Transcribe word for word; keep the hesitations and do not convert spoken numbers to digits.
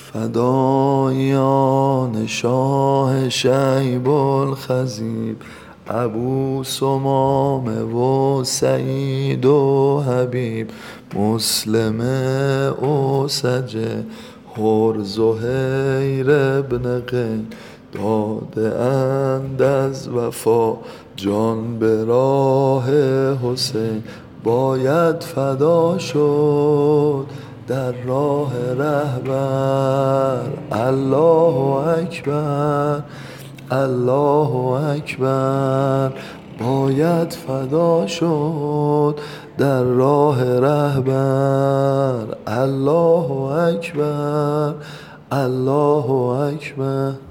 فدایان شاه شیب الخضیب، ابو ثمامه و سعید و حبیب، مسلم اوسجه هر زهیر ابن قین، داده اند از وفا جان به راه حسین. باید فدا شد در راه رهبر، الله اکبر الله اکبر. باید فدا شد در راه رهبر، الله اکبر الله اکبر.